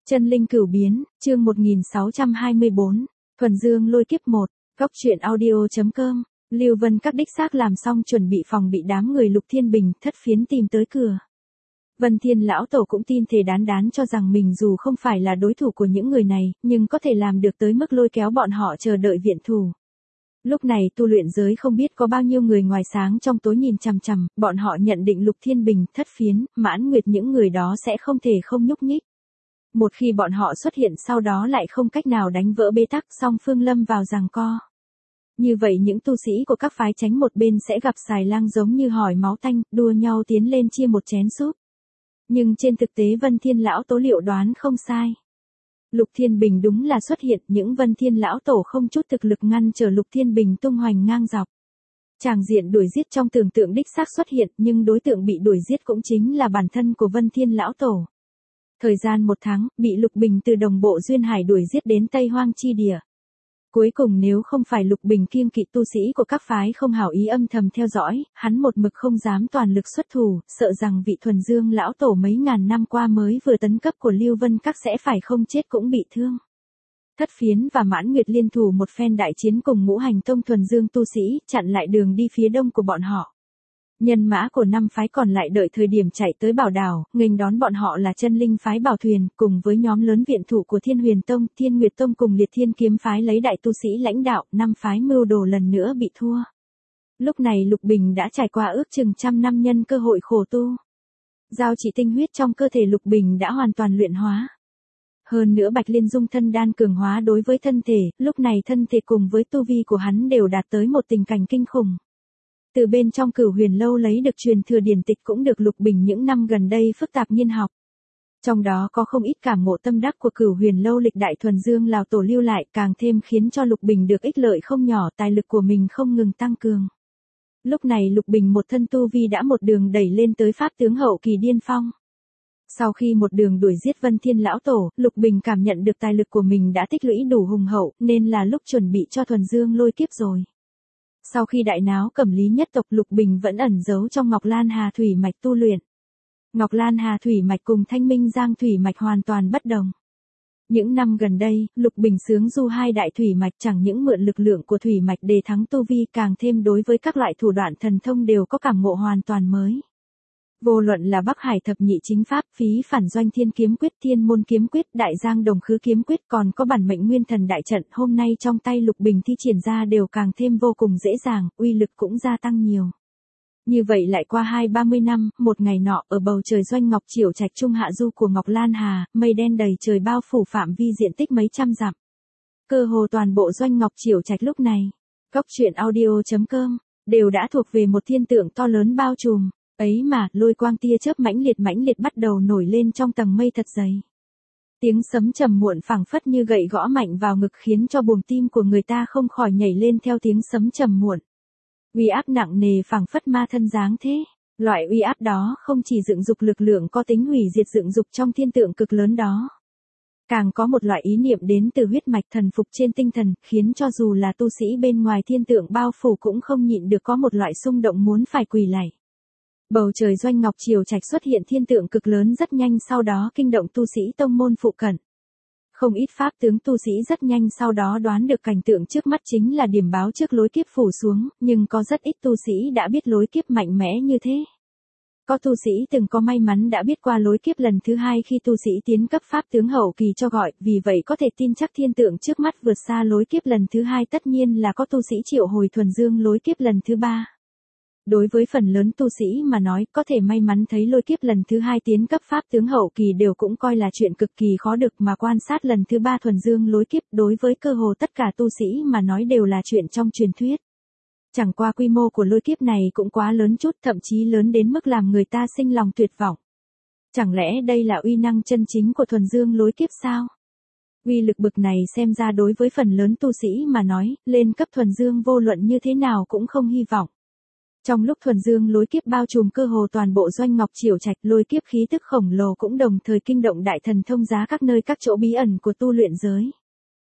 Chân linh cửu biến, chương 1624, Thuần Dương lôi kiếp 1, góc truyện audio.com, Lưu Vân các đích xác làm xong chuẩn bị phòng bị đám người Lục Thiên Bình thất phiến tìm tới cửa. Vân Thiên lão tổ cũng tin thề đán đán cho rằng mình dù không phải là đối thủ của những người này, nhưng có thể làm được tới mức lôi kéo bọn họ chờ đợi viện thủ. Lúc này tu luyện giới không biết có bao nhiêu người ngoài sáng trong tối nhìn chằm chằm, bọn họ nhận định Lục Thiên Bình, thất phiến, Mãn Nguyệt những người đó sẽ không thể không nhúc nhích. Một khi bọn họ xuất hiện sau đó lại không cách nào đánh vỡ bế tắc, song phương lâm vào giằng co. Như vậy những tu sĩ của các phái tránh một bên sẽ gặp xài lang giống như hỏi máu tanh, đua nhau tiến lên chia một chén súp. Nhưng trên thực tế Vân Thiên lão tổ liệu đoán không sai. Lục Thiên Bình đúng là xuất hiện, những Vân Thiên lão tổ không chút thực lực ngăn trở Lục Thiên Bình tung hoành ngang dọc. Tràng diện đuổi giết trong tưởng tượng đích xác xuất hiện, nhưng đối tượng bị đuổi giết cũng chính là bản thân của Vân Thiên lão tổ. Thời gian 1 tháng, bị Lục Bình từ đồng bộ Duyên Hải đuổi giết đến Tây Hoang chi địa. Cuối cùng nếu không phải Lục Bình kiêng kỵ tu sĩ của các phái không hảo ý âm thầm theo dõi, hắn một mực không dám toàn lực xuất thủ, sợ rằng vị Thuần Dương lão tổ mấy ngàn năm qua mới vừa tấn cấp của Lưu Vân các sẽ phải không chết cũng bị thương. Thất phiến và Mãn Nguyệt liên thủ một phen đại chiến cùng Ngũ Hành Tông Thuần Dương tu sĩ, chặn lại đường đi phía đông của bọn họ. Nhân mã của 5 phái còn lại đợi thời điểm chạy tới Bảo Đảo, nghênh đón bọn họ là Chân Linh phái Bảo Thuyền, cùng với nhóm lớn viện thủ của Thiên Huyền Tông, Thiên Nguyệt Tông cùng Liệt Thiên Kiếm phái lấy đại tu sĩ lãnh đạo, 5 phái mưu đồ lần nữa bị thua. Lúc này Lục Bình đã trải qua ước chừng 100 năm nhân cơ hội khổ tu. Giao chỉ tinh huyết trong cơ thể Lục Bình đã hoàn toàn luyện hóa. Hơn nữa Bạch Liên Dung thân đan cường hóa đối với thân thể, lúc này thân thể cùng với tu vi của hắn đều đạt tới một tình cảnh kinh khủng. Từ bên trong Cửu Huyền lâu lấy được truyền thừa điển tịch cũng được Lục Bình những năm gần đây phức tạp nghiên học. Trong đó có không ít cảm ngộ tâm đắc của Cửu Huyền lâu lịch đại Thuần Dương lão tổ lưu lại, càng thêm khiến cho Lục Bình được ích lợi không nhỏ, tài lực của mình không ngừng tăng cường. Lúc này Lục Bình một thân tu vi đã một đường đẩy lên tới pháp tướng hậu kỳ điên phong. Sau khi một đường đuổi giết Vân Thiên lão tổ, Lục Bình cảm nhận được tài lực của mình đã tích lũy đủ hùng hậu, nên là lúc chuẩn bị cho Thuần Dương lôi kiếp rồi. Sau khi đại náo Cẩm Lý nhất tộc, Lục Bình vẫn ẩn giấu trong Ngọc Lan Hà thủy mạch tu luyện. Ngọc Lan Hà thủy mạch cùng Thanh Minh Giang thủy mạch hoàn toàn bất đồng. Những năm gần đây, Lục Bình sướng du hai đại thủy mạch chẳng những mượn lực lượng của thủy mạch để thắng tu vi, càng thêm đối với các loại thủ đoạn thần thông đều có cảm ngộ hoàn toàn mới. Vô luận là Bắc Hải thập nhị chính pháp, Phí Phản Doanh Thiên kiếm quyết, Thiên môn kiếm quyết, Đại Giang Đồng Khứ kiếm quyết, còn có bản mệnh Nguyên Thần đại trận, hôm nay trong tay Lục Bình thi triển ra đều càng thêm vô cùng dễ dàng, uy lực cũng gia tăng nhiều. Như vậy lại qua 20-30 năm, một ngày nọ, ở bầu trời Doanh Ngọc Chiểu Trạch trung hạ du của Ngọc Lan Hà, mây đen đầy trời bao phủ phạm vi diện tích mấy trăm dặm. Cơ hồ toàn bộ Doanh Ngọc Chiểu Trạch lúc này, góc truyện audio.com, đều đã thuộc về một thiên tượng to lớn bao trùm. Ấy mà, lôi quang tia chớp mãnh liệt bắt đầu nổi lên trong tầng mây thật dày. Tiếng sấm trầm muộn phảng phất như gậy gõ mạnh vào ngực khiến cho buồng tim của người ta không khỏi nhảy lên theo tiếng sấm trầm muộn. Uy áp nặng nề phảng phất ma thân dáng thế. Loại uy áp đó không chỉ dựng dục lực lượng có tính hủy diệt dựng dục trong thiên tượng cực lớn đó. Càng có một loại ý niệm đến từ huyết mạch thần phục trên tinh thần, khiến cho dù là tu sĩ bên ngoài thiên tượng bao phủ cũng không nhịn được có một loại xung động muốn phải quỳ lạy. Bầu trời Doanh Ngọc Chiểu Trạch xuất hiện thiên tượng cực lớn rất nhanh, sau đó kinh động tu sĩ tông môn phụ cận. Không ít pháp tướng tu sĩ rất nhanh sau đó đoán được cảnh tượng trước mắt chính là điểm báo trước lối kiếp phủ xuống, nhưng có rất ít tu sĩ đã biết lối kiếp mạnh mẽ như thế. Có tu sĩ từng có may mắn đã biết qua lối kiếp lần thứ 2 khi tu sĩ tiến cấp pháp tướng hậu kỳ cho gọi, vì vậy có thể tin chắc thiên tượng trước mắt vượt xa lối kiếp lần thứ 2, tất nhiên là có tu sĩ triệu hồi Thuần Dương lối kiếp lần thứ 3. Đối với phần lớn tu sĩ mà nói, có thể may mắn thấy lôi kiếp lần thứ 2 tiến cấp pháp tướng hậu kỳ đều cũng coi là chuyện cực kỳ khó được, mà quan sát lần thứ 3 Thuần Dương lối kiếp đối với cơ hồ tất cả tu sĩ mà nói đều là chuyện trong truyền thuyết. Chẳng qua quy mô của lôi kiếp này cũng quá lớn chút, thậm chí lớn đến mức làm người ta sinh lòng tuyệt vọng. Chẳng lẽ đây là uy năng chân chính của Thuần Dương lối kiếp sao? Uy lực bực này xem ra đối với phần lớn tu sĩ mà nói, lên cấp Thuần Dương vô luận như thế nào cũng không hy vọng. Trong lúc Thuần Dương lối kiếp bao trùm cơ hồ toàn bộ Doanh Ngọc Chiểu Trạch, lôi kiếp khí tức khổng lồ cũng đồng thời kinh động đại thần thông giá các nơi các chỗ bí ẩn của tu luyện giới.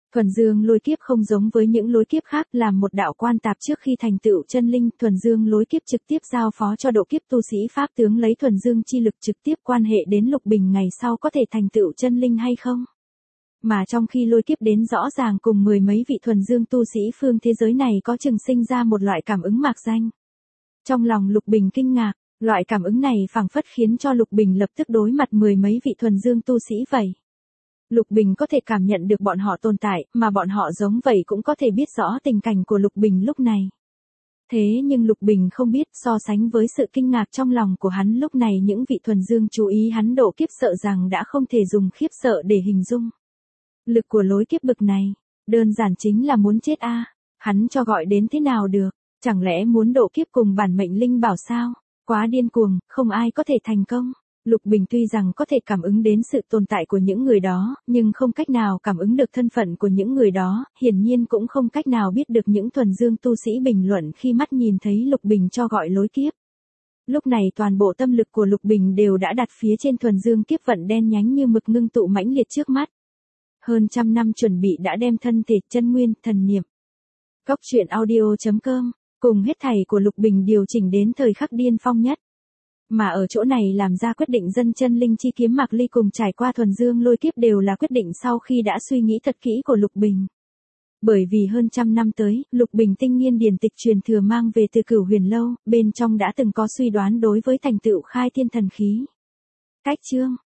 Thuần Dương lôi kiếp không giống với những lối kiếp khác, làm một đạo quan tạp trước khi thành tựu chân linh, Thuần Dương lối kiếp trực tiếp giao phó cho độ kiếp tu sĩ pháp tướng lấy Thuần Dương chi lực trực tiếp quan hệ đến Lục Bình ngày sau có thể thành tựu chân linh hay không. Mà trong khi lôi kiếp đến rõ ràng cùng mười mấy vị Thuần Dương tu sĩ phương thế giới này có chừng sinh ra một loại cảm ứng mạc danh. Trong lòng Lục Bình kinh ngạc, loại cảm ứng này phảng phất khiến cho Lục Bình lập tức đối mặt mười mấy vị Thuần Dương tu sĩ vậy. Lục Bình có thể cảm nhận được bọn họ tồn tại, mà bọn họ giống vậy cũng có thể biết rõ tình cảnh của Lục Bình lúc này. Thế nhưng Lục Bình không biết, so sánh với sự kinh ngạc trong lòng của hắn lúc này, những vị Thuần Dương chú ý hắn độ kiếp sợ rằng đã không thể dùng khiếp sợ để hình dung. Lực của lối kiếp bực này, đơn giản chính là muốn chết a. Hắn cho gọi đến thế nào được, chẳng lẽ muốn độ kiếp cùng bản mệnh linh bảo sao? Quá điên cuồng, không ai có thể thành công. Lục Bình tuy rằng có thể cảm ứng đến sự tồn tại của những người đó, nhưng không cách nào cảm ứng được thân phận của những người đó, hiển nhiên cũng không cách nào biết được những Thuần Dương tu sĩ bình luận khi mắt nhìn thấy Lục Bình cho gọi lối kiếp. Lúc này toàn bộ tâm lực của Lục Bình đều đã đặt phía trên Thuần Dương kiếp vận đen nhánh như mực ngưng tụ mãnh liệt trước mắt. Hơn trăm năm chuẩn bị đã đem thân thể, chân nguyên, thần niệm. Góc truyện audio.com, cùng hết thảy của Lục Bình điều chỉnh đến thời khắc điên phong nhất. Mà ở chỗ này làm ra quyết định dân chân linh chi kiếm Mạc Ly cùng trải qua Thuần Dương lôi kiếp đều là quyết định sau khi đã suy nghĩ thật kỹ của Lục Bình. Bởi vì hơn trăm năm tới, Lục Bình tinh nghiên điển tịch truyền thừa mang về từ Cửu Huyền Lâu, bên trong đã từng có suy đoán đối với thành tựu khai thiên thần khí. Cách chương